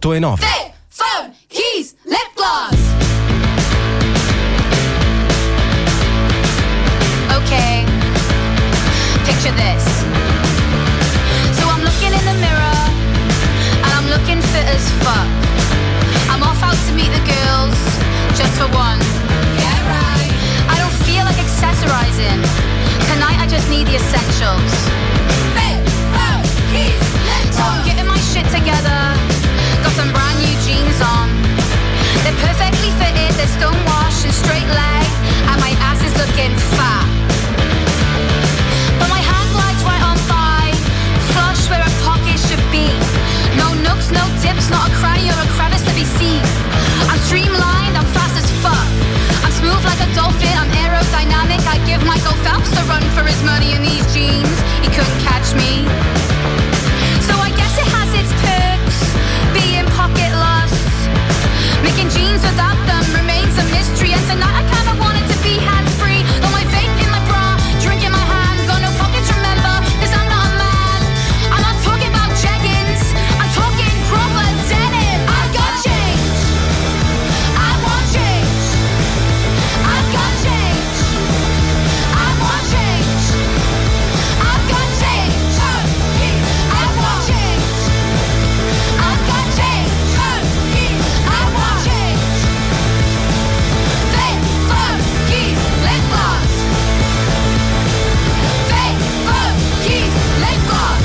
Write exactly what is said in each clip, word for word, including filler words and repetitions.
otto e nove. Fit, phone, keys, lip gloss. Okay, picture this. So I'm looking in the mirror and I'm looking fit as fuck. I'm off out to meet the girls just for one. Yeah, right. I don't feel like accessorizing. Tonight I just need the essentials. Fit, phone, keys, lip gloss. So I'm getting my shit together. Got some brand new jeans on. They're perfectly fitted, they're stonewashed and straight leg, and my ass is looking fat. But my hand glides right on by, flush where a pocket should be. No nooks, no dips, not a cranny or a crevice to be seen. I'm streamlined, I'm fast as fuck. I'm smooth like a dolphin, I'm aerodynamic. I give Michael Phelps a run for his money in these jeans. He couldn't catch me. So I guess it has its perks, being pocket lost. Making jeans without them remains a mystery. And tonight I kinda wanted to be hands-free. Got my vape in my bra, drink in my hand. Got no pockets, remember, cause I'm not a man. I'm not talking about jeggings, I'm talking proper denim. I've got change, I want change. I've got change, I want change. I've got change, I want change. I've got change, I want change. Fit, phone, keys, lip gloss. Fit, phone, keys, lip gloss.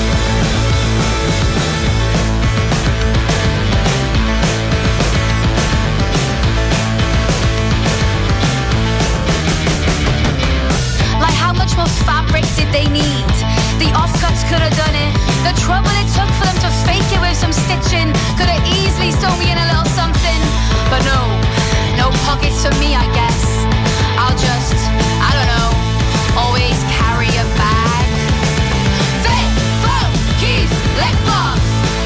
Like how much more fabric did they need? The offcuts could have done it. The trouble it took for them to fake it with some stitching could have easily sewn me in a little something. But no, no pockets for me, I guess. I'll just, I don't know, always carry a bag. Fit, phone, keys, lip gloss.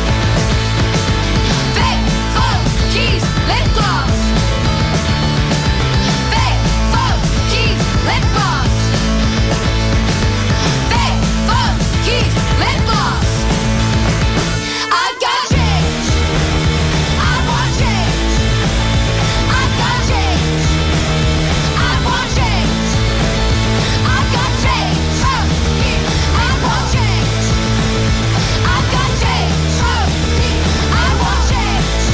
Fit, phone, keys, lip gloss. Fit, phone, keys, lip gloss. Fit, phone, keys, lip gloss. I've got change, I want change. I've got change, I want change. I've got change, I want change. I've got change, I want change.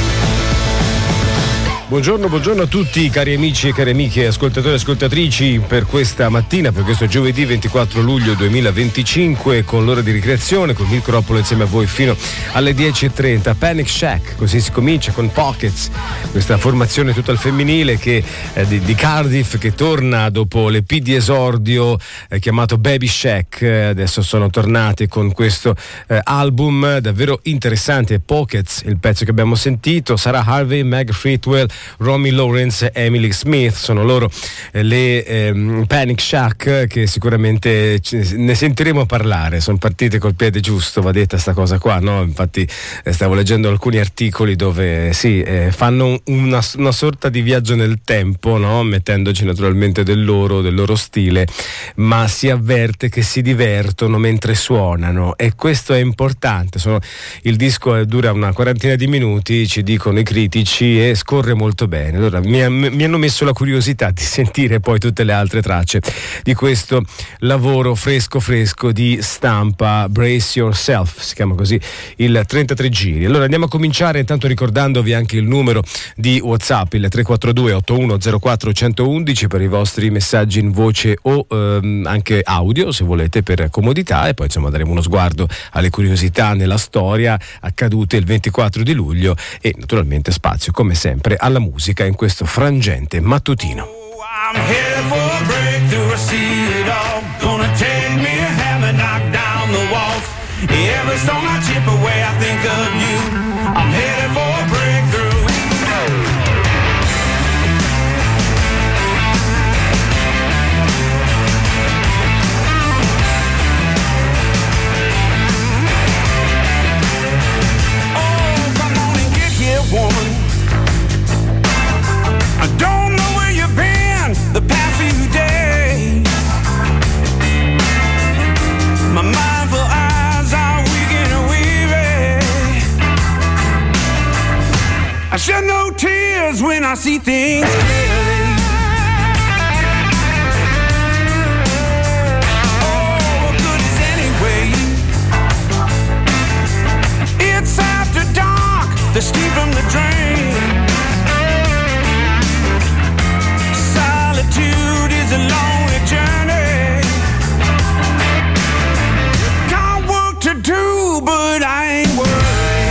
Buongiorno, buongiorno a tutti cari amici e cari amiche, ascoltatori e ascoltatrici, per questa mattina, per questo giovedì ventiquattro luglio duemilaventicinque, con l'ora di ricreazione, con Mirko Roppolo insieme a voi fino alle dieci e trenta. Panic Shack, così si comincia con Pockets, questa formazione tutta al femminile che, eh, di, di Cardiff, che torna dopo l'E P di esordio eh, chiamato Baby Shack. Eh, adesso sono tornate con questo eh, album davvero interessante. Pockets, il pezzo che abbiamo sentito. Sarah Harvey, Meg Fritwell, Romy Lawrence e Emily Smith sono loro eh, le ehm, Panic Shack, che sicuramente ne sentiremo parlare. Sono partite col piede giusto, va detta sta cosa qua, no? Infatti eh, stavo leggendo alcuni articoli dove sì, eh, fanno una, una sorta di viaggio nel tempo, no? Mettendoci naturalmente del loro, del loro stile, ma si avverte che si divertono mentre suonano, e questo è importante. Sono, il disco dura una quarantina di minuti, ci dicono i critici, e scorre molto bene. Allora mi, mi hanno messo la curiosità di sentire poi tutte le altre tracce di questo lavoro fresco fresco di stampa. Brace Yourself si chiama così il trentatré giri. Allora andiamo a cominciare, intanto ricordandovi anche il numero di WhatsApp, il tre quattro due otto uno zero quattro uno uno uno, per i vostri messaggi in voce o ehm, anche audio, se volete, per comodità, e poi insomma daremo uno sguardo alle curiosità nella storia accadute il ventiquattro di luglio, e naturalmente spazio come sempre alla musica in questo frangente mattutino. I'm headed for a breakthrough, I see it all. Gonna take me a hammer, knock down the walls. Every stone I chip away, I think of you. I'm headed for a breakthrough. Oh, come on and get here, woman. I don't know where you've been the past few days. My mindful eyes are weak and weary. I shed no tears when I see things clearly. Oh, what good is anyway? It's after dark, the steam from the drain. Solitude is a lonely journey. Got work to do, but I ain't worried.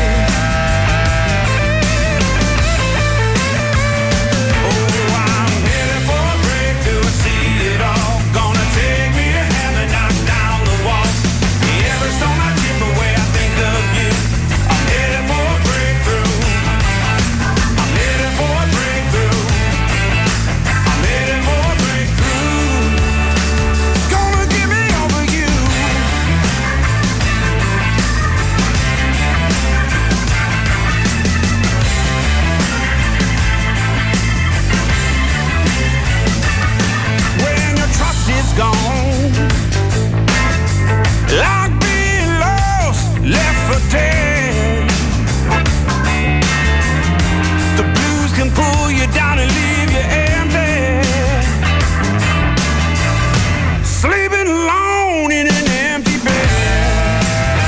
Gone, like being lost, left for dead. The blues can pull you down and leave you empty, sleeping alone in an empty bed.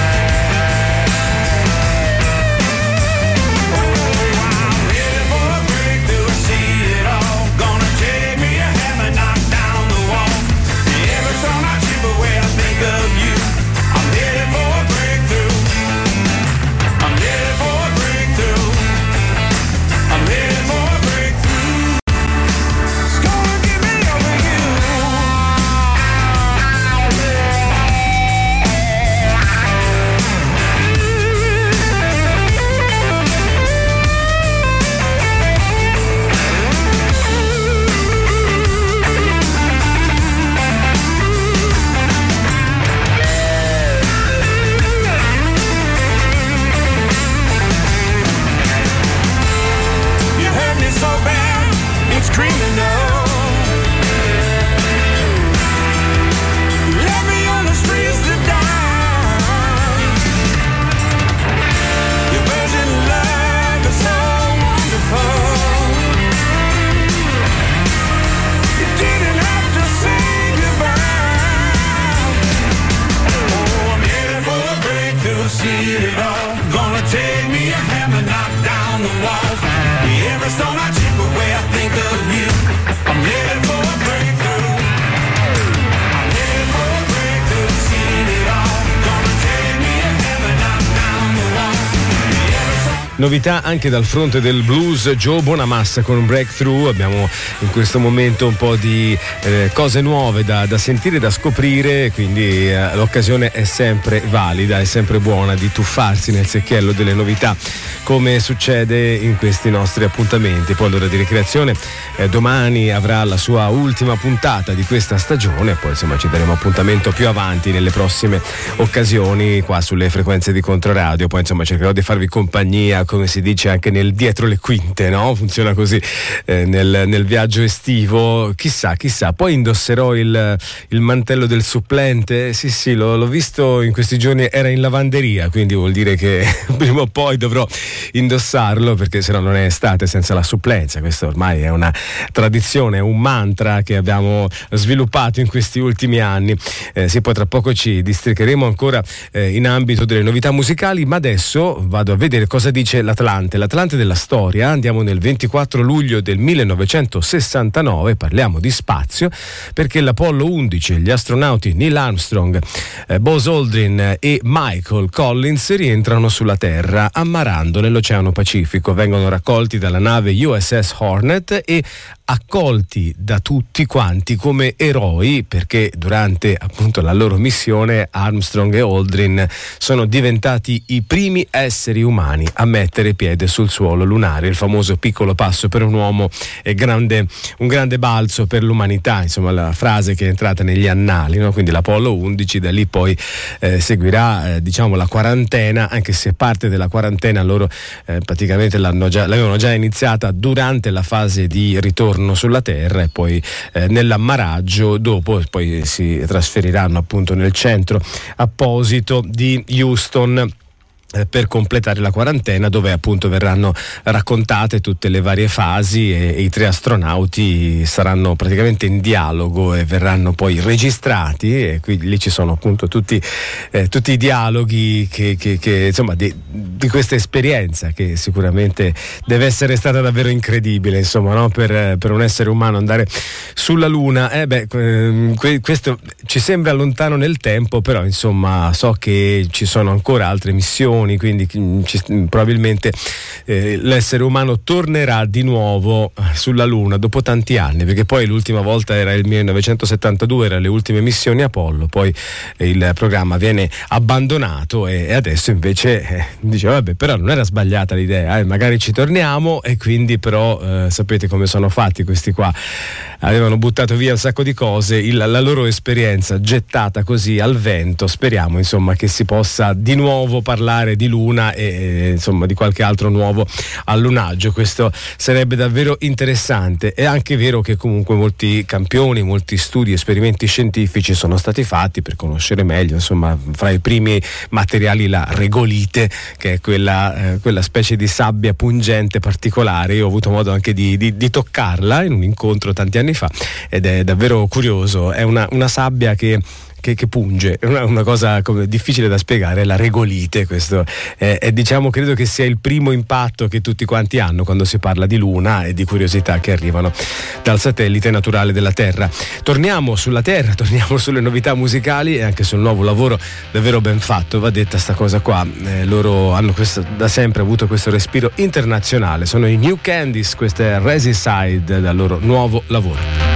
Oh, I'm headed for a breakthrough, I see it all. Gonna take me a hammer, knock down the wall. Every time I chip away, I think of you. I'm headed for a breakthrough. I'm headed for a breakthrough. I'm headed for a breakthrough. It's gonna get me over you. You hurt me so bad, it's criminal. Left me on the streets to die. Your virgin love is so wonderful. You didn't have to say goodbye. Oh, I'm headed for a breakthrough, see it all. Gonna take me a hammer, knock down the walls. Every stone I chip away, I think of you. I'm headed for a breakthrough. I'm headed for a breakthrough, see it all. Gonna take me a hammer, knock down the walls. Every stone Novità anche dal fronte del blues, Joe Bonamassa con Breakthrough. Abbiamo in questo momento un po' di eh, cose nuove da, da sentire, da scoprire, quindi eh, l'occasione è sempre valida, è sempre buona di tuffarsi nel secchiello delle novità, come succede in questi nostri appuntamenti. Poi l'ora di ricreazione eh, domani avrà la sua ultima puntata di questa stagione, poi insomma ci daremo appuntamento più avanti nelle prossime occasioni qua sulle frequenze di Controradio. Poi insomma cercherò di farvi compagnia, come si dice, anche nel dietro le quinte, no? Funziona così eh, nel, nel viaggio estivo. Chissà, chissà. Poi indosserò il, il mantello del supplente. Sì, sì, l'ho, l'ho visto in questi giorni, era in lavanderia, quindi vuol dire che prima o poi dovrò indossarlo, perché sennò non è estate senza la supplenza. Questo ormai è una tradizione, è un mantra che abbiamo sviluppato in questi ultimi anni. Eh, sì, poi tra poco ci districheremo ancora eh, in ambito delle novità musicali, ma adesso vado a vedere cosa dice l'Atlante, l'Atlante della storia. Andiamo nel ventiquattro luglio del millenovecentosessantanove, parliamo di spazio, perché l'Apollo undici, gli astronauti Neil Armstrong, eh, Buzz Aldrin e Michael Collins rientrano sulla Terra ammarando nell'Oceano Pacifico. Vengono raccolti dalla nave U S S Hornet e accolti da tutti quanti come eroi, perché durante appunto la loro missione Armstrong e Aldrin sono diventati i primi esseri umani a mettere piede sul suolo lunare. Il famoso piccolo passo per un uomo è grande, un grande balzo per l'umanità, insomma la frase che è entrata negli annali, no? Quindi l'Apollo undici, da lì poi eh, seguirà eh, diciamo la quarantena, anche se parte della quarantena loro eh, praticamente l'hanno già, l'avevano già iniziata durante la fase di ritorno sulla Terra, e poi eh, nell'ammaraggio dopo poi si trasferiranno appunto nel centro apposito di Houston. per completare la quarantena, dove appunto verranno raccontate tutte le varie fasi e, e i tre astronauti saranno praticamente in dialogo e verranno poi registrati, e quindi lì ci sono appunto tutti, eh, tutti i dialoghi che, che, che insomma di, di questa esperienza, che sicuramente deve essere stata davvero incredibile, insomma, no? per, per un essere umano andare sulla Luna. Eh beh, eh, questo ci sembra lontano nel tempo, però insomma so che ci sono ancora altre missioni, quindi ci, probabilmente eh, l'essere umano tornerà di nuovo sulla Luna dopo tanti anni, perché poi l'ultima volta era il millenovecentosettantadue, erano le ultime missioni Apollo, poi eh, il programma viene abbandonato e, e adesso invece eh, dice vabbè, però non era sbagliata l'idea, eh, magari ci torniamo, e quindi però eh, sapete come sono fatti questi qua, avevano buttato via un sacco di cose, il, la loro esperienza gettata così al vento. Speriamo insomma che si possa di nuovo parlare di Luna e, e insomma di qualche altro nuovo allunaggio. Questo sarebbe davvero interessante. È anche vero che comunque molti campioni, molti studi, esperimenti scientifici sono stati fatti per conoscere meglio, insomma, fra i primi materiali la regolite, che è quella, eh, quella specie di sabbia pungente particolare. Io ho avuto modo anche di, di, di toccarla in un incontro tanti anni fa ed è davvero curioso. È una, una sabbia che Che, che punge, è una, una cosa come, difficile da spiegare, la regolite. Questo è, è, diciamo, credo che sia il primo impatto che tutti quanti hanno quando si parla di Luna e di curiosità che arrivano dal satellite naturale della Terra. Torniamo sulla Terra, torniamo sulle novità musicali e anche sul nuovo lavoro davvero ben fatto, va detta sta cosa qua. Eh, loro hanno questo, da sempre avuto questo respiro internazionale, sono i New Candies, questo è Resicide dal loro nuovo lavoro.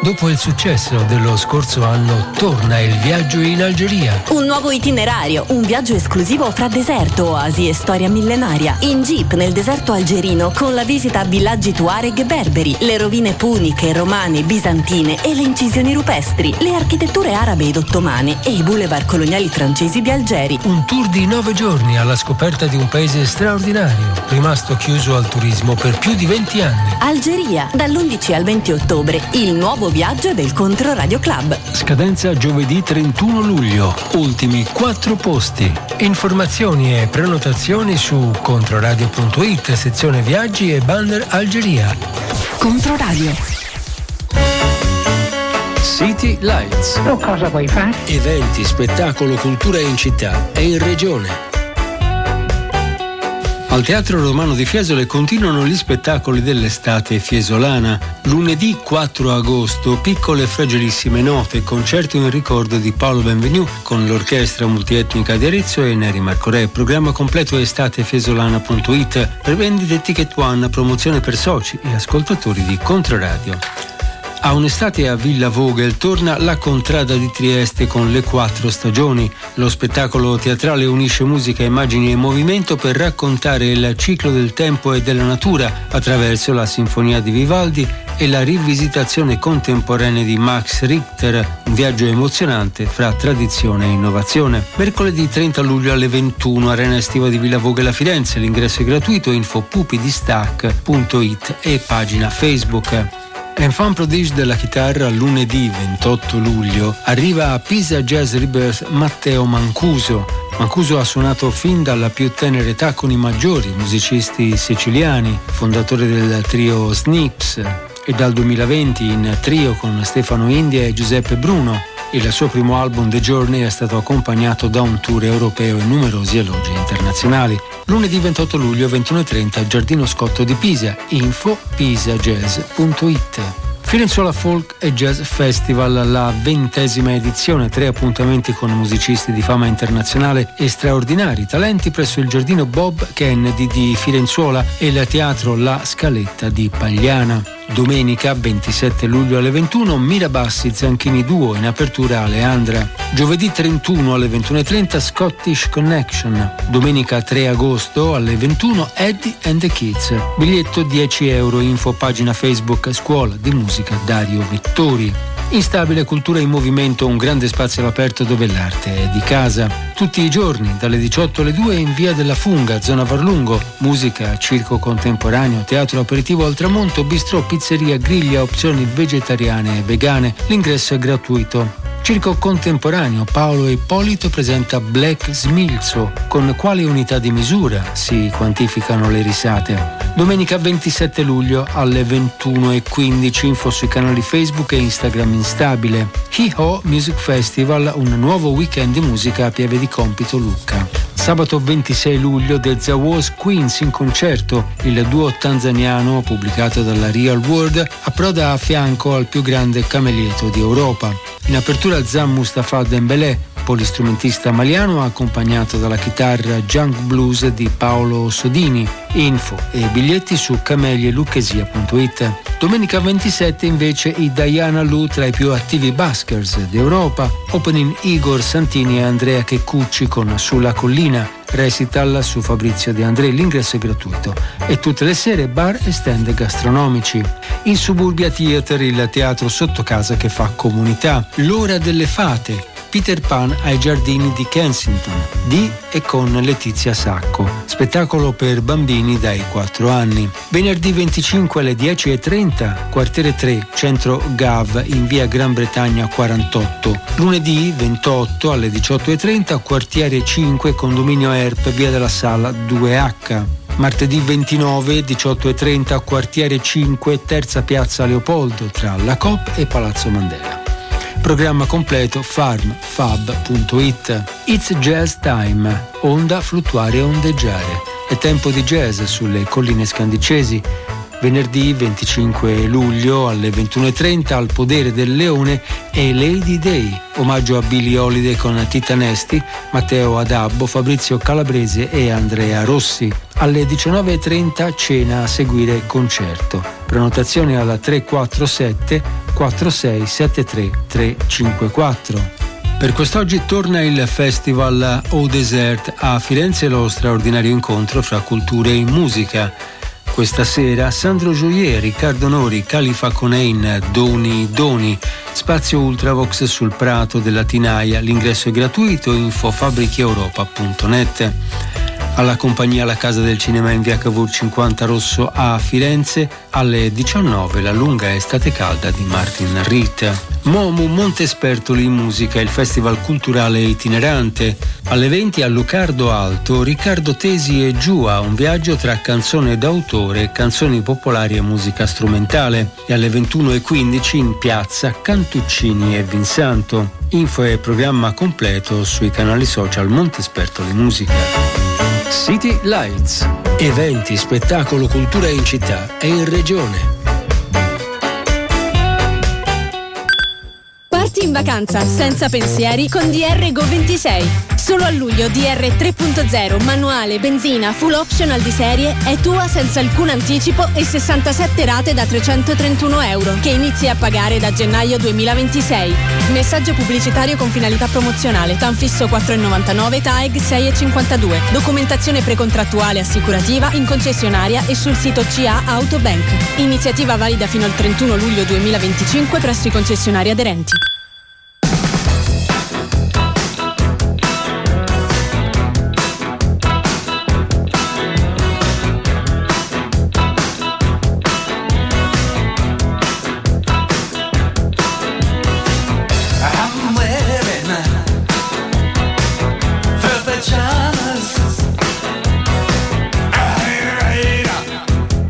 Dopo il successo dello scorso anno, torna il viaggio in Algeria. Un nuovo itinerario, un viaggio esclusivo fra deserto, oasi e storia millenaria. In jeep nel deserto algerino, con la visita a villaggi tuareg e berberi, le rovine puniche, romane, bizantine e le incisioni rupestri, le architetture arabe ed ottomane e i boulevard coloniali francesi di Algeri. Un tour di nove giorni alla scoperta di un paese straordinario, rimasto chiuso al turismo per più di venti anni. Algeria, dall'undici al venti ottobre, il nuovo viaggio del Controradio Club. Scadenza giovedì trentuno luglio, ultimi quattro posti. Informazioni e prenotazioni su controradio punto it, sezione viaggi e banner Algeria. Controradio. City Lights. Oh, cosa vuoi fare? Eventi, spettacolo, cultura in città e in regione. Al Teatro Romano di Fiesole continuano gli spettacoli dell'estate fiesolana. Lunedì quattro agosto, Piccole e fragilissime note, concerto in ricordo di Paolo Benvenu con l'orchestra multietnica di Arezzo e Neri Marco Re. Programma completo estate-fiesolana punto it. Per vendite Ticket One, promozione per soci e ascoltatori di Controradio. A un'estate a Villa Vogel torna La Contrada di Trieste con Le Quattro Stagioni. Lo spettacolo teatrale unisce musica, immagini e movimento per raccontare il ciclo del tempo e della natura attraverso la Sinfonia di Vivaldi e la rivisitazione contemporanea di Max Richter, un viaggio emozionante fra tradizione e innovazione. Mercoledì trenta luglio alle ventuno, Arena Estiva di Villa Vogel a Firenze. L'ingresso è gratuito, info pupidistac punto it e pagina Facebook. Enfant prodige della chitarra, lunedì ventotto luglio arriva a Pisa Jazz Rebirth Matteo Mancuso. Mancuso ha suonato fin dalla più tenera età con i maggiori musicisti siciliani, fondatore del trio Snips, e dal duemilaventi in trio con Stefano India e Giuseppe Bruno. Il suo primo album The Journey è stato accompagnato da un tour europeo e numerosi elogi internazionali. Lunedì ventotto luglio ventuno e trenta Giardino Scotto di Pisa, info pisajazz punto it. Firenzuola Folk e Jazz Festival, la ventesima edizione, tre appuntamenti con musicisti di fama internazionale e straordinari talenti presso il Giardino Bob Kennedy di Firenzuola e il Teatro La Scaletta di Pagliana. Domenica ventisette luglio alle ventuno Mirabassi Zanchini Duo in apertura Aleandra. Giovedì trentuno alle ventuno e trenta Scottish Connection. Domenica tre agosto alle ventuno Eddie and the Kids. Biglietto dieci euro, info pagina Facebook Scuola di Musica Dario Vettori. Instabile Cultura in Movimento, un grande spazio all'aperto dove l'arte è di casa. Tutti i giorni, dalle diciotto alle due in via della Funga, zona Varlungo. Musica, circo contemporaneo, teatro aperitivo al tramonto, bistrò, pizzeria, griglia, opzioni vegetariane e vegane. L'ingresso è gratuito. Circo contemporaneo, Paolo Ippolito presenta Black Smilzo. Con quale unità di misura si quantificano le risate? Domenica ventisette luglio alle ventuno e quindici, info sui canali Facebook e Instagram Instabile. Hi-Ho Music Festival, un nuovo weekend di musica a Pieve di Compito Lucca. Sabato ventisei luglio The Zawaz Queens in concerto. Il duo tanzaniano, pubblicato dalla Real World, approda a fianco al più grande camelieto di Europa. In apertura Zan Mustafa Dembélé, polistrumentista maliano accompagnato dalla chitarra Junk Blues di Paolo Sodini. Info e biglietti su camelielucchesia punto it. Domenica ventisette invece i Diana Lu tra i più attivi buskers d'Europa. Opening Igor Santini e Andrea Checcucci con Sulla Collina. Recital su Fabrizio De André, l'ingresso è gratuito. E tutte le sere bar e stand gastronomici. In Suburbia Theatre, il teatro sotto casa che fa comunità. L'ora delle fate. Peter Pan ai giardini di Kensington, di e con Letizia Sacco. Spettacolo per bambini dai quattro anni. Venerdì venticinque alle dieci e trenta, quartiere tre, centro Gav, in via Gran Bretagna quarantotto. Lunedì ventotto alle diciotto e trenta, quartiere cinque, condominio Erp, via della Sala due acca. Martedì ventinove, diciotto e trenta, quartiere cinque, terza piazza Leopoldo, tra la Coop e Palazzo Mandela. Programma completo farm fab punto it. It's Jazz Time, onda, fluttuare e ondeggiare. È tempo di jazz sulle colline scandicesi. Venerdì venticinque luglio alle ventuno e trenta al Podere del Leone e Lady Day, omaggio a Billie Holiday con Tita Nesti, Matteo Adabbo, Fabrizio Calabrese e Andrea Rossi. Alle diciannove e trenta cena, a seguire concerto. Prenotazioni alla tre quattro sette quattro sei sette tre tre cinque quattro. Per quest'oggi torna il Festival Au Desert a Firenze, lo straordinario incontro fra culture e musica. Questa sera Sandro Gioier, Riccardo Nori, Khalifa Konein, Doni Doni, spazio Ultravox sul Prato della Tinaia. L'ingresso è gratuito, info fabbrichieuropa punto net. Alla compagnia La Casa del Cinema in via Cavour cinquanta Rosso a Firenze alle diciannove la lunga estate calda di Martin Ritt. Momu Montespertoli in musica, il festival culturale itinerante. Alle venti a Lucardo Alto Riccardo Tesi e Giua, un viaggio tra canzone d'autore, canzoni popolari e musica strumentale. E alle ventuno e quindici in piazza Cantuccini e Vinsanto. Info e programma completo sui canali social Montespertoli Musica. City Lights. Eventi, spettacolo, cultura in città e in regione. Parti in vacanza senza pensieri con D R Go ventisei. Solo a luglio D R tre punto zero, manuale, benzina, full optional di serie è tua senza alcun anticipo e sessantasette rate da trecentotrentuno euro che inizi a pagare da gennaio duemilaventisei. Messaggio pubblicitario con finalità promozionale. TAN fisso quattro virgola novantanove, T A E G sei virgola cinquantadue. Documentazione precontrattuale assicurativa in concessionaria e sul sito C A Autobank. Iniziativa valida fino al trentuno luglio duemilaventicinque presso i concessionari aderenti.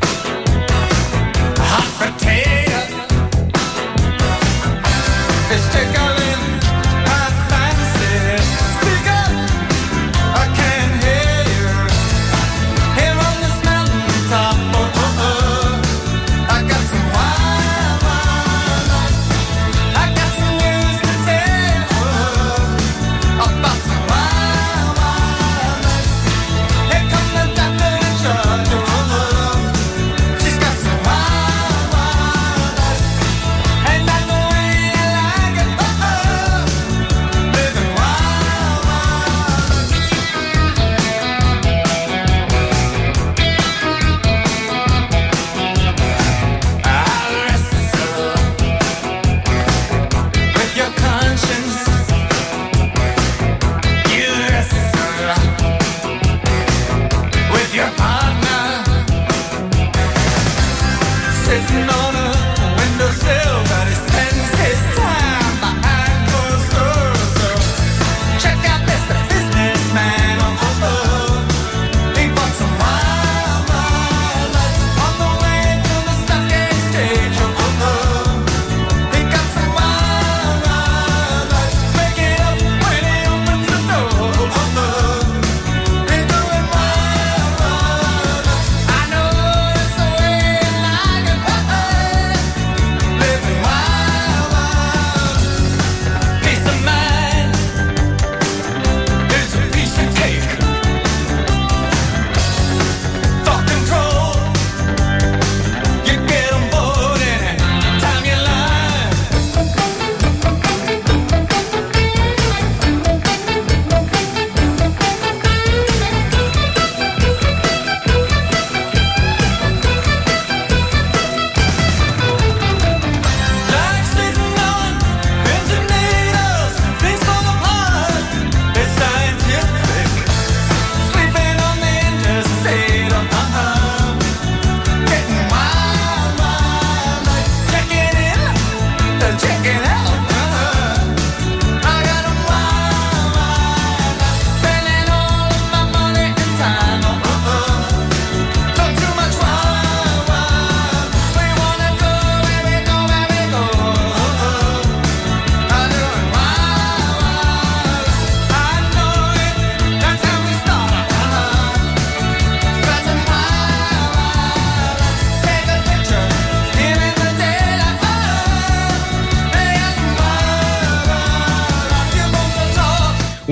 It's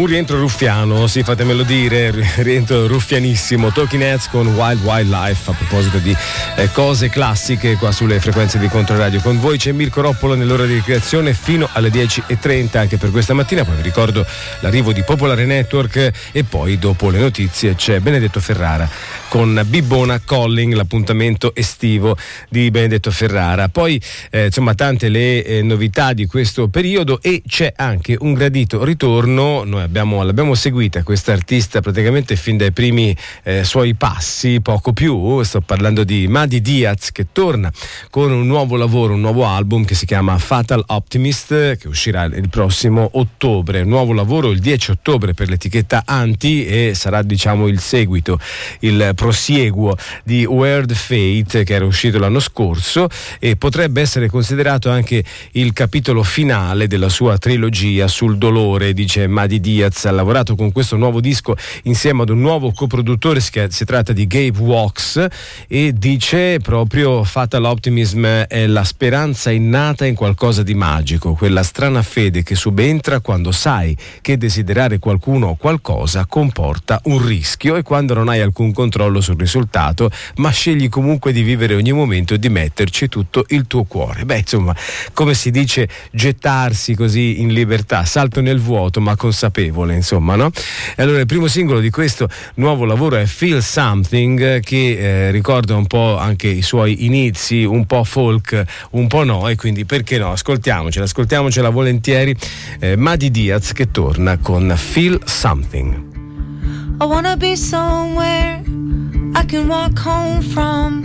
un rientro ruffiano, sì, fatemelo dire, rientro ruffianissimo. Talking Heads con Wild Wild Life, a proposito di eh, cose classiche qua sulle frequenze di Controradio. Con voi c'è Mirko Roppolo nell'ora di ricreazione fino alle dieci e trenta anche per questa mattina, poi vi ricordo l'arrivo di Popolare Network e poi dopo le notizie c'è Benedetto Ferrara con Bibbona Calling, l'appuntamento estivo di Benedetto Ferrara. Poi eh, insomma tante le eh, novità di questo periodo e c'è anche un gradito ritorno. Noi abbiamo, l'abbiamo seguita questa artista praticamente fin dai primi eh, suoi passi, poco più. Sto parlando di Madi Diaz, che torna con un nuovo lavoro, un nuovo album che si chiama Fatal Optimist, che uscirà il prossimo ottobre. Nuovo lavoro il dieci ottobre per l'etichetta Anti e sarà diciamo il seguito, il prosieguo di Weird Fate, che era uscito l'anno scorso e potrebbe essere considerato anche il capitolo finale della sua trilogia sul dolore. Dice Madi Diaz, ha lavorato con questo nuovo disco insieme ad un nuovo coproduttore, si tratta di Gabe Walks, e dice proprio Fatal Optimism è la speranza innata in qualcosa di magico, quella strana fede che subentra quando sai che desiderare qualcuno o qualcosa comporta un rischio e quando non hai alcun controllo sul risultato, ma scegli comunque di vivere ogni momento e di metterci tutto il tuo cuore. Beh, insomma, come si dice, gettarsi così in libertà, salto nel vuoto ma consapevole, insomma, no? E allora il primo singolo di questo nuovo lavoro è Feel Something, che eh, ricorda un po' anche i suoi inizi, un po' folk, un po' no, e quindi perché no? Ascoltiamocela, ascoltiamocela volentieri. eh, Madi Diaz che torna con Feel Something. I wanna be somewhere I can walk home from,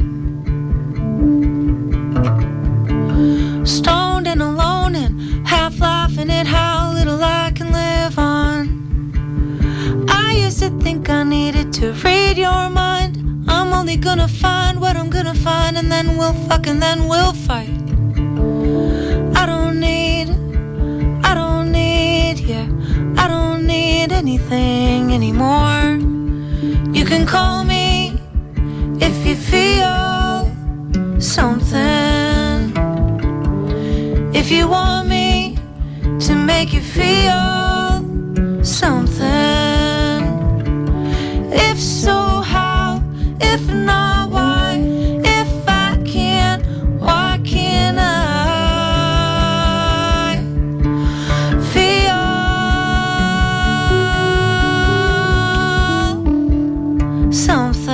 stoned and alone and half laughing at how little I can live on. I used to think I needed to read your mind. I'm only gonna find what I'm gonna find, and then we'll fuck and then we'll fight. I don't need, I don't need, yeah, I don't need anything anymore. You can call me if you feel something, if you want me to make you feel something. If so, how? If not, why? If I can't, why can't I feel something?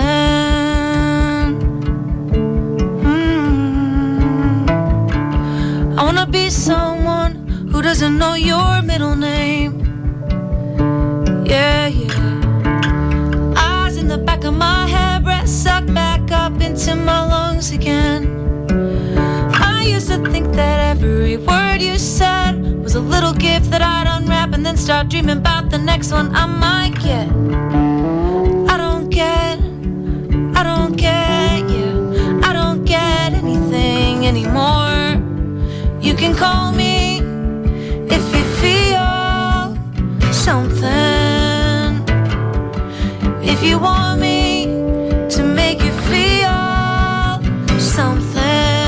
Mm. I wanna be someone who doesn't know your middle name. Yeah, yeah. Eyes in the back of my head, breath sucked back up into my lungs again. I used to think that every word you said was a little gift that I'd unwrap and then start dreaming about the next one I might get. I don't get, I don't get, yeah, I don't get anything anymore. You can call me if you feel something, if you want me to make you feel something.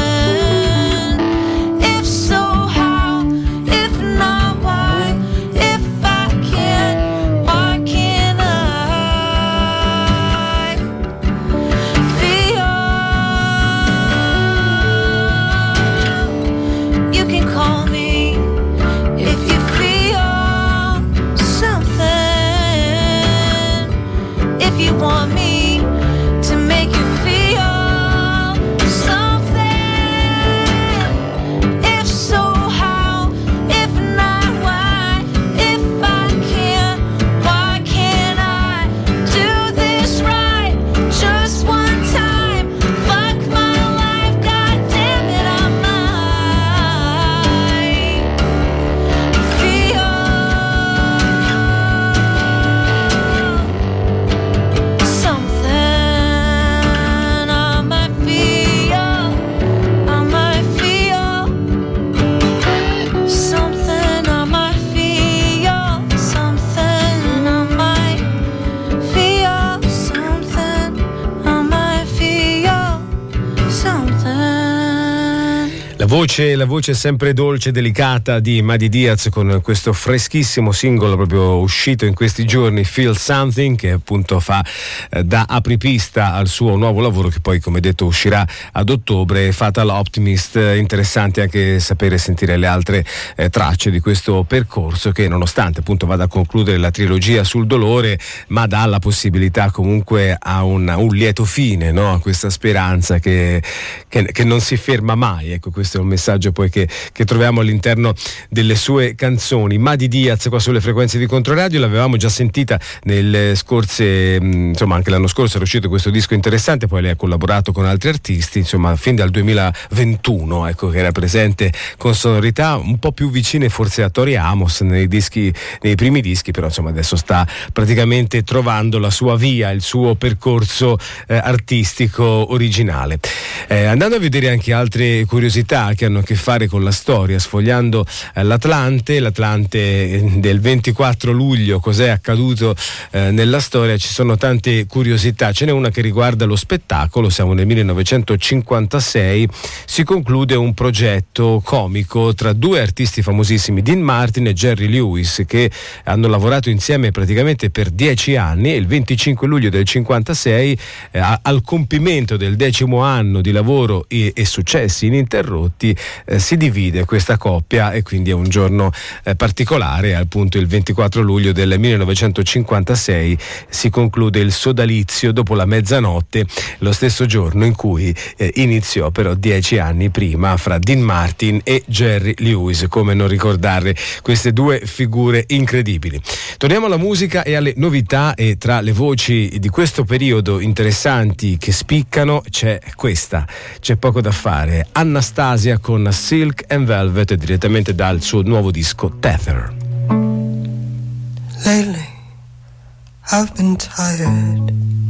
If so, how? If not, why? If I can't, why can't I feel? You can call me if you feel something, if you want me La voce, la voce sempre dolce e delicata di Madi Diaz con questo freschissimo singolo proprio uscito in questi giorni, Feel Something, che appunto fa eh, da apripista al suo nuovo lavoro che poi, come detto, uscirà ad ottobre, Fatal Optimist. Interessante anche sapere e sentire le altre eh, tracce di questo percorso che, nonostante appunto vada a concludere la trilogia sul dolore, ma dà la possibilità comunque a un, un lieto fine, no? A questa speranza che, che, che non si ferma mai. Ecco, questo è un messaggio poi che, che troviamo all'interno delle sue canzoni. Madi Diaz qua sulle frequenze di Controradio, l'avevamo già sentita nelle scorse, insomma anche l'anno scorso era uscito questo disco interessante, poi lei ha collaborato con altri artisti, insomma fin dal duemilaventuno, ecco, che era presente con sonorità un po' più vicine forse a Tori Amos nei dischi, nei primi dischi, però insomma adesso sta praticamente trovando la sua via, il suo percorso eh, artistico originale. Eh, andando a vedere anche altre curiosità che hanno a che fare con la storia, sfogliando eh, l'Atlante, l'Atlante del ventiquattro luglio, cos'è accaduto eh, nella storia, ci sono tante curiosità, ce n'è una che riguarda lo spettacolo, siamo nel millenovecentocinquantasei, si conclude un progetto comico tra due artisti famosissimi, Dean Martin e Jerry Lewis, che hanno lavorato insieme praticamente per dieci anni, e il venticinque luglio del cinquantasei, eh, al compimento del decimo anno di lavoro e, e successi ininterrotti, Eh, si divide questa coppia, e quindi è un giorno eh, particolare. Appunto il ventiquattro luglio del millenovecentocinquantasei si conclude il sodalizio dopo la mezzanotte, lo stesso giorno in cui eh, iniziò però dieci anni prima fra Dean Martin e Jerry Lewis. Come non ricordare queste due figure incredibili. Torniamo alla musica e alle novità, e tra le voci di questo periodo interessanti che spiccano c'è questa, c'è poco da fare, Anastasia con Silk and Velvet, direttamente dal suo nuovo disco Tether. Lately I've been tired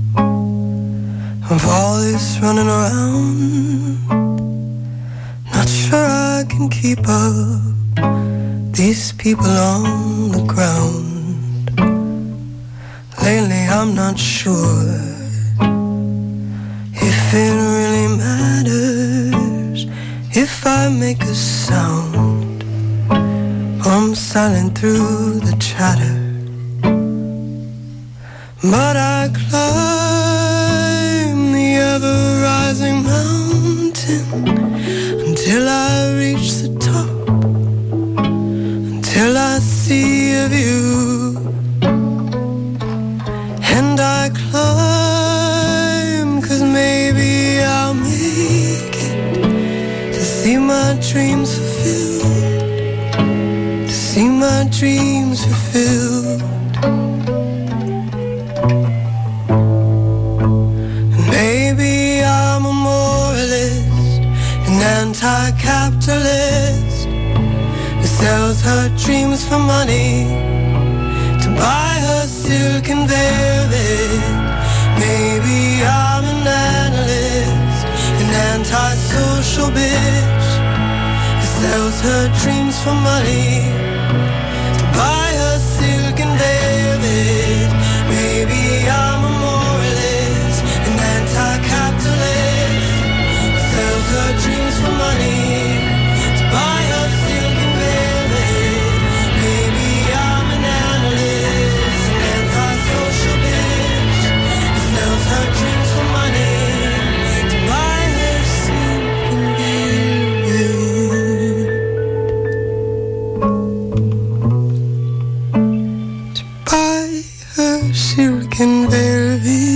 of all this running around, not sure I can keep up, these people on the ground. Lately I'm not sure if it really matters if I make a sound, I'm silent through the chatter, but I climb the ever-rising mountain until I reach the top, until I see a view, and I climb 'cause maybe I'll make it, see my dreams fulfilled, to see my dreams fulfilled. And maybe I'm a moralist, an anti-capitalist who sells her dreams for money to buy her silk and velvet. Maybe I'm an analyst, an anti-social bitch who sells her dreams for money to buy her silk and velvet. Maybe I'm a moralist, an anti-capitalist who sells her dreams for money to buy her silk and velvet. Maybe I'm an analyst, an anti-social bitch who sells her dreams for money to buy her silk and velvet. To buy her silk and velvet.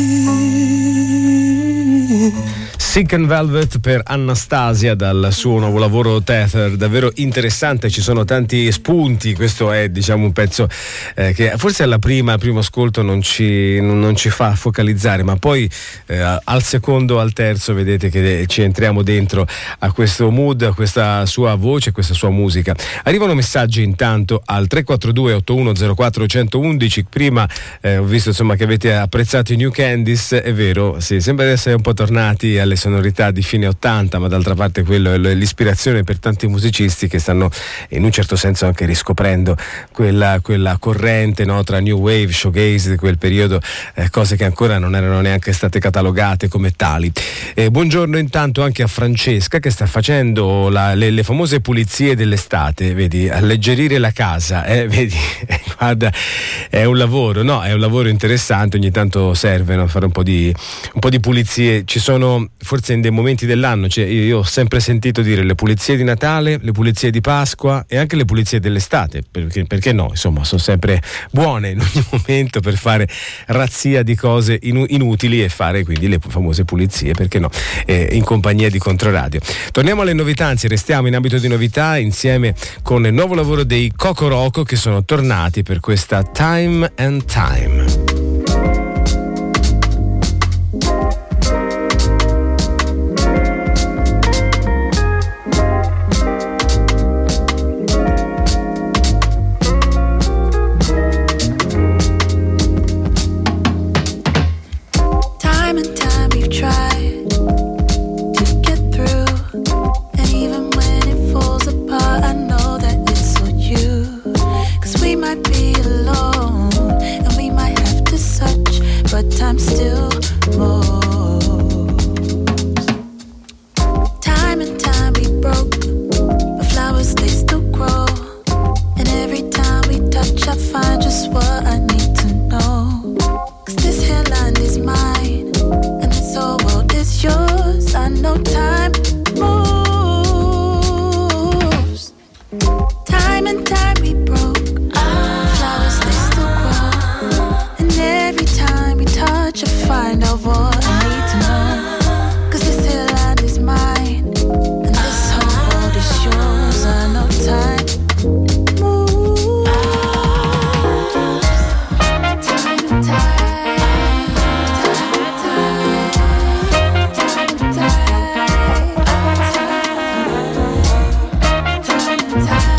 Silk and Velvet per Anastasia dal suo nuovo lavoro Tether, davvero interessante, ci sono tanti spunti. Questo è, diciamo, un pezzo eh, che forse alla prima, al primo ascolto non ci, non, non ci fa focalizzare, ma poi eh, al secondo, al terzo vedete che ci entriamo dentro a questo mood, a questa sua voce, a questa sua musica. Arrivano messaggi intanto al tre quattro due otto uno zero quattro uno uno uno. Prima eh, ho visto insomma che avete apprezzato i New Candies, è vero, sì, sembra di essere un po' tornati alle sonorità sonorità di fine ottanta, ma d'altra parte quello è l'ispirazione per tanti musicisti che stanno in un certo senso anche riscoprendo quella, quella corrente, no, tra new wave, showgaze di quel periodo, eh, cose che ancora non erano neanche state catalogate come tali. Eh, buongiorno intanto anche a Francesca che sta facendo la, le, le famose pulizie dell'estate, vedi, alleggerire la casa, eh, vedi, guarda, è un lavoro, no, è un lavoro interessante, ogni tanto serve, no, fare un po' di un po' di pulizie. Ci sono forse in dei momenti dell'anno, cioè io, io ho sempre sentito dire le pulizie di Natale, le pulizie di Pasqua e anche le pulizie dell'estate, perché, perché no, insomma sono sempre buone in ogni momento per fare razzia di cose inu- inutili e fare quindi le famose pulizie, perché no, eh, in compagnia di Controradio. Torniamo alle novità, anzi restiamo in ambito di novità insieme con il nuovo lavoro dei Cocoroco che sono tornati per questa Time and Time. Time still moves. Time and time we broke, but flowers they still grow. And every time we touch I find just what I need to know. Cause this here land is mine, and this whole world is yours. I know time moves. Time and time we broke, flowers they still grow. And every time we touch I find out what I need to know. Cause this here land is mine, and this whole world is yours. I know time moves. Time and time, time, time, time, time, time, time.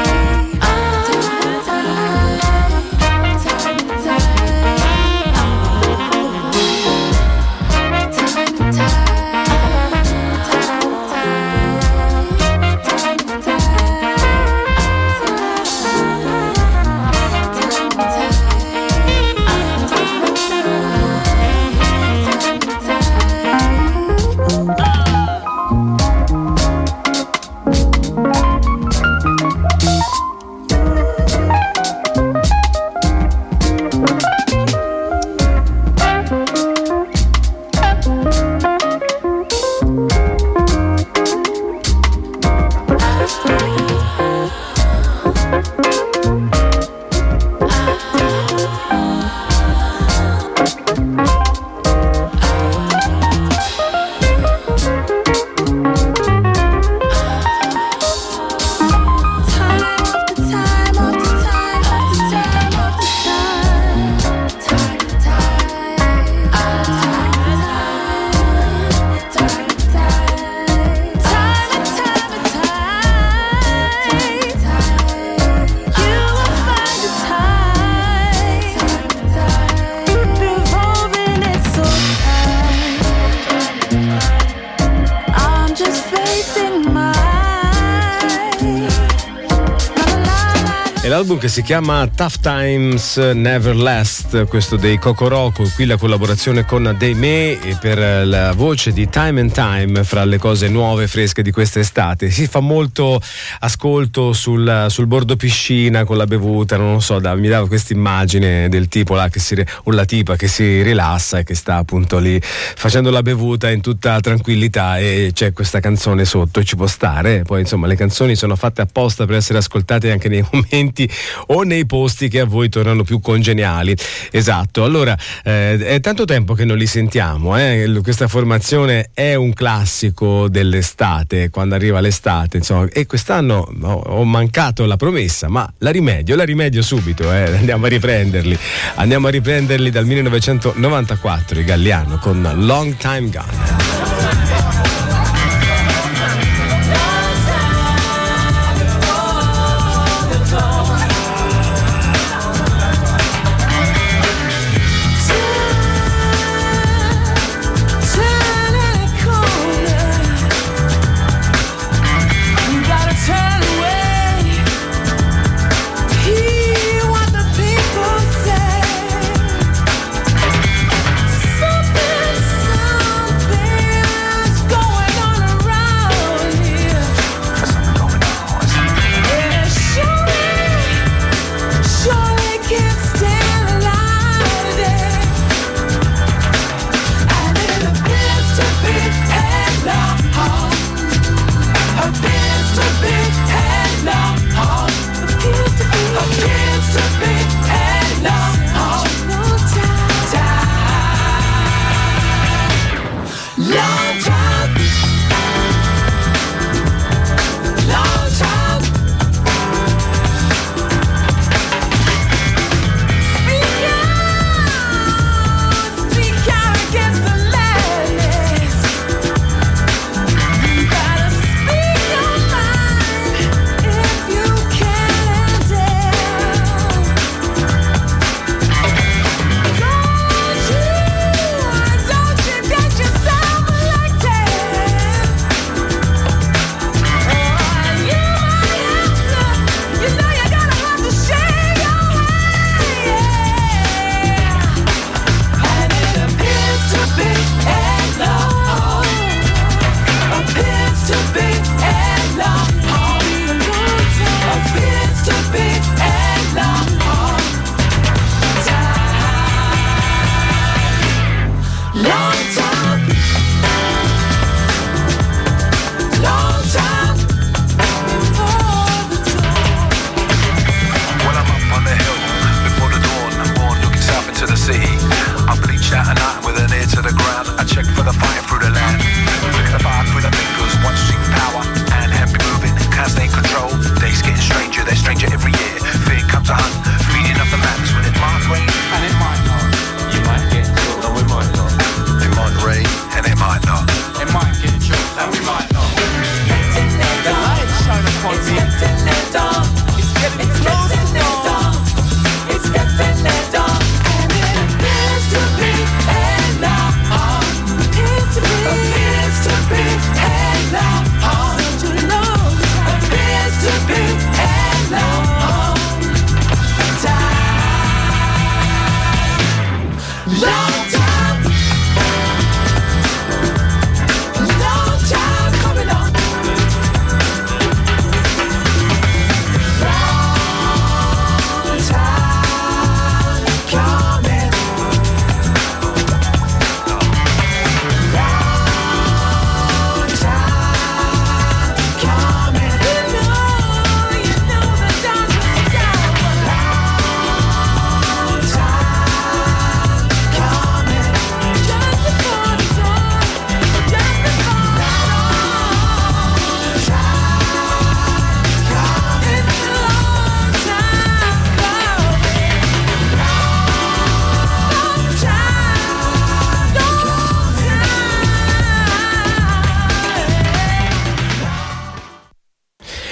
L'album che si chiama Tough Times Never Last, questo dei Cocoroco, qui la collaborazione con Deimé e per la voce di Time and Time fra le cose nuove fresche di quest'estate. Si fa molto ascolto sul, sul bordo piscina con la bevuta, non lo so, da, mi dava questa immagine del tipo là che si, o la tipa che si rilassa e che sta appunto lì facendo la bevuta in tutta tranquillità e c'è questa canzone sotto e ci può stare. Poi insomma le canzoni sono fatte apposta per essere ascoltate anche nei momenti o nei posti che a voi tornano più congeniali. Esatto. Allora eh, è tanto tempo che non li sentiamo, eh? Questa formazione è un classico dell'estate, quando arriva l'estate, insomma, e quest'anno ho, ho mancato la promessa, ma la rimedio, la rimedio subito, eh? andiamo a riprenderli andiamo a riprenderli dal millenovecentonovantaquattro, i Galliano con Long Time Gone. Turn it cold.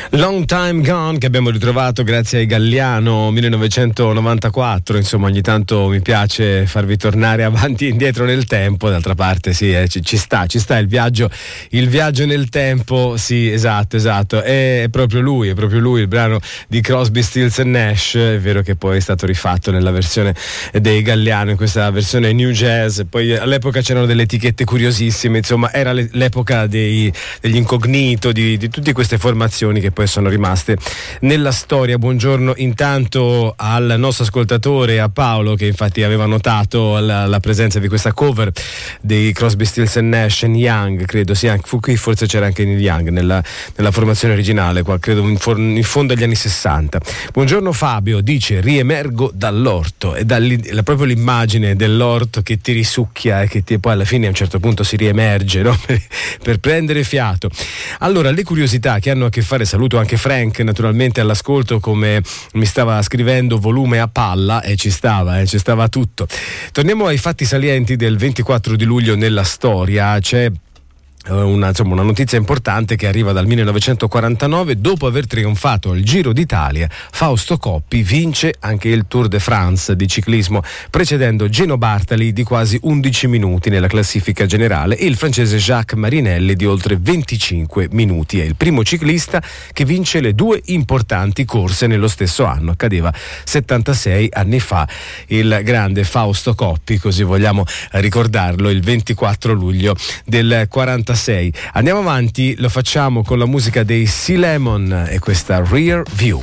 Long Time Gone, che abbiamo ritrovato grazie ai Galliano millenovecentonovantaquattro. Insomma, ogni tanto mi piace farvi tornare avanti e indietro nel tempo. D'altra parte sì, eh, ci, ci sta, ci sta il viaggio, il viaggio nel tempo. Sì, esatto, esatto. È proprio lui, è proprio lui il brano di Crosby, Stills and Nash. È vero che poi è stato rifatto nella versione dei Galliano, in questa versione new jazz. Poi all'epoca c'erano delle etichette curiosissime, insomma era l'epoca dei, degli incognito, di, di tutte queste formazioni che poi sono rimaste nella storia. Buongiorno intanto al nostro ascoltatore, a Paolo, che infatti aveva notato la, la presenza di questa cover dei Crosby, Stills and Nash and Young, credo sia, fu qui, forse c'era anche Neil Young nella, nella formazione originale, qua, credo in, for, in fondo agli anni sessanta. Buongiorno Fabio, dice riemergo dall'orto, e dalla, proprio l'immagine dell'orto che ti risucchia e che ti, poi alla fine a un certo punto si riemerge, no? per, per prendere fiato. Allora, le curiosità che hanno a che fare, saluto anche Frank naturalmente all'ascolto, come mi stava scrivendo volume a palla, e ci stava, eh, ci stava tutto. Torniamo ai fatti salienti del ventiquattro di luglio nella storia. C'è Una, insomma, una notizia importante che arriva dal millenovecentoquarantanove. Dopo aver trionfato al Giro d'Italia, Fausto Coppi vince anche il Tour de France di ciclismo, precedendo Gino Bartali di quasi undici minuti nella classifica generale e il francese Jacques Marinelli di oltre venticinque minuti. È il primo ciclista che vince le due importanti corse nello stesso anno. Accadeva settantasei anni fa. Il grande Fausto Coppi, così vogliamo ricordarlo, il ventiquattro luglio del quarantasei. Andiamo avanti, lo facciamo con la musica dei Sea Lemon e questa Rear View.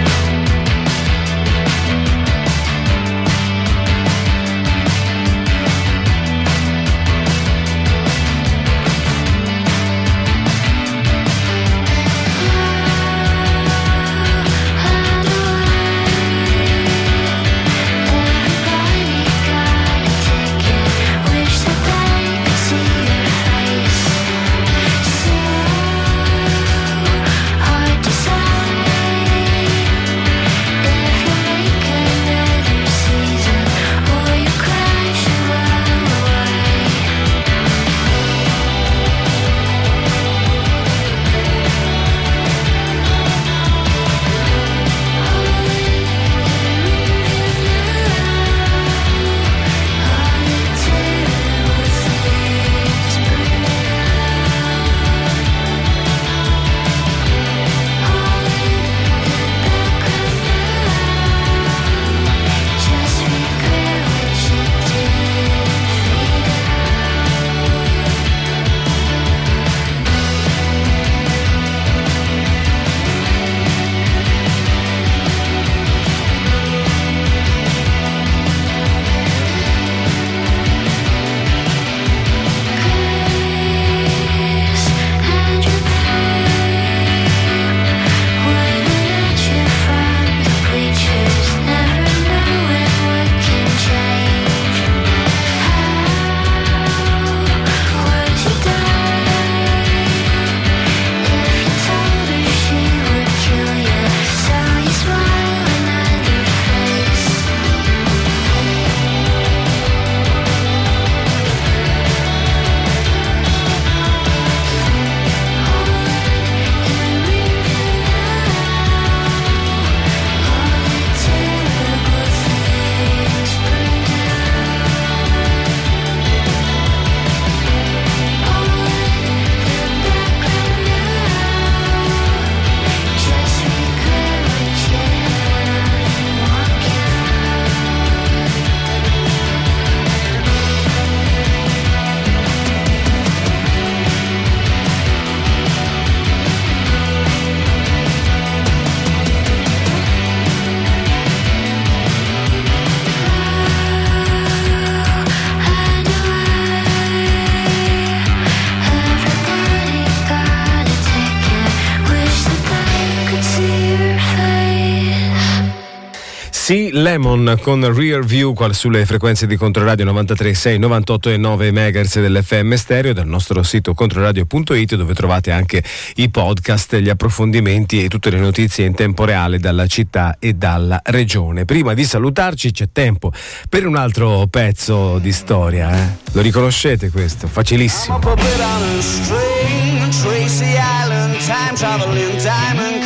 Sea Lemon con Rear View qua sulle frequenze di Controradio novantatré virgola sei, novantotto virgola nove megahertz dell'F M stereo, dal nostro sito controradio punto it, dove trovate anche i podcast, gli approfondimenti e tutte le notizie in tempo reale dalla città e dalla regione. Prima di salutarci c'è tempo per un altro pezzo di storia, eh? Lo riconoscete questo? Facilissimo. Tracy Island, time traveling diamond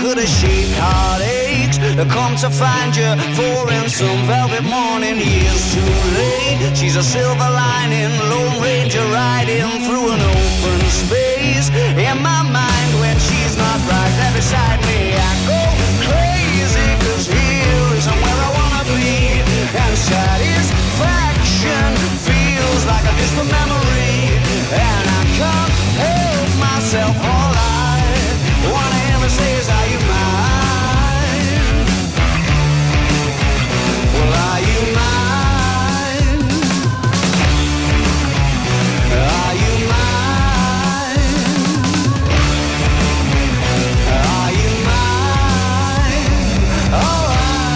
could have shaped heartaches to come to find you for in some velvet morning. Years too late, she's a silver lining, Lone Ranger riding through an open space. In my mind when she's not right there beside me, I go crazy, cause here isn't where I wanna be. And satisfaction feels like a distant memory, and I can't help myself all I wanna ever say is, are you mine? Well, are you mine? Are you mine? Are you mine? Oh,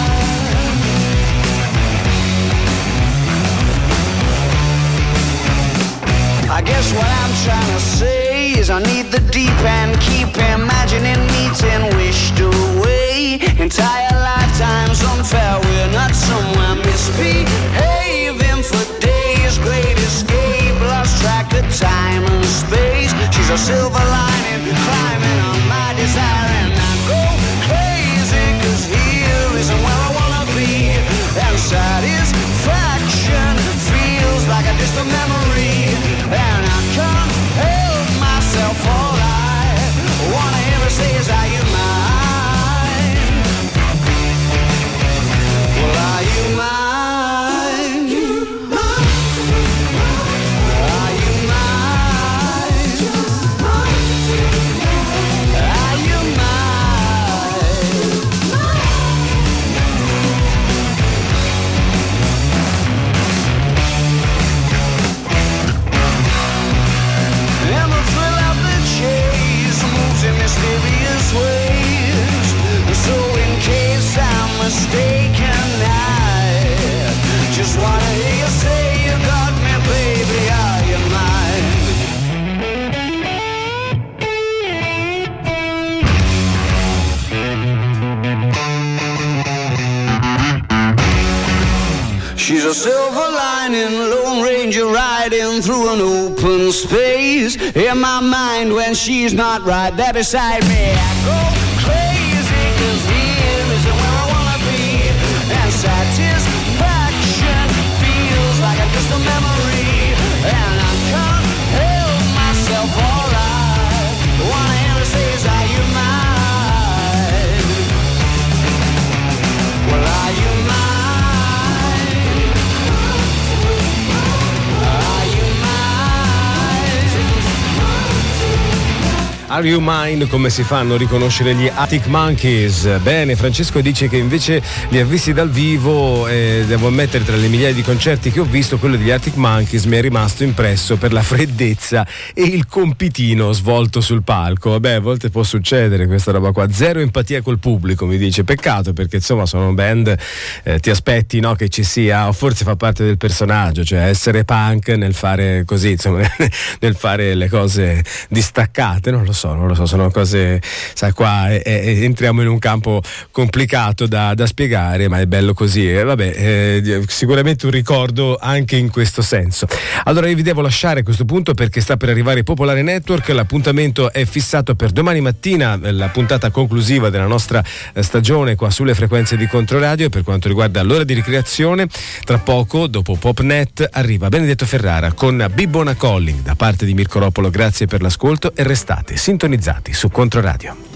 I guess what I'm trying to say is I need the deep end, keep imagining meeting wished away. Entire lifetimes unfair, we're not somewhere misbehaving for days. Great escape, lost track of time and space. She's a silver lining, climbing on my desire, and I go crazy, cause here isn't where I wanna be. And satisfaction feels like a distant memory, and I can't help myself. All I wanna ever say is, are you mine? Well, are you mine? Are you mine? Are you mine? And the thrill of the chase moves in mysterious ways. So in case I'm mistaken, I just wanna hear you say you got me, baby, are you mine? She's a silver lining, Lone Ranger riding through an open space. In my mind when she's not right there beside me, I go crazy, cause here isn't where I wanna be. And satisfaction feels like a distant memory, and I can't help myself. All I wanna ever say is, are you mine? Well, are you mine? Are You Mine, come si fanno a riconoscere gli Arctic Monkeys? Bene, Francesco dice che invece li ha visti dal vivo e devo ammettere, tra le migliaia di concerti che ho visto, quello degli Arctic Monkeys mi è rimasto impresso per la freddezza e il compitino svolto sul palco. Vabbè, a volte può succedere questa roba qua. Zero empatia col pubblico, mi dice. Peccato, perché insomma sono un band, eh, ti aspetti, no, che ci sia, o forse fa parte del personaggio, cioè essere punk nel fare così, insomma, nel fare le cose distaccate, non lo so. Non lo so, sono cose, sai, qua eh, eh, entriamo in un campo complicato da, da spiegare, ma è bello così. E vabbè, eh, sicuramente un ricordo anche in questo senso. Allora io vi devo lasciare a questo punto perché sta per arrivare Popolare Network. L'appuntamento è fissato per domani mattina, la puntata conclusiva della nostra stagione qua sulle frequenze di Controradio. E per quanto riguarda l'ora di ricreazione, tra poco, dopo Popnet, arriva Benedetto Ferrara con Bibbona Calling. Da parte di Mirko Ropolo, grazie per l'ascolto e restate sintonizzati su Controradio.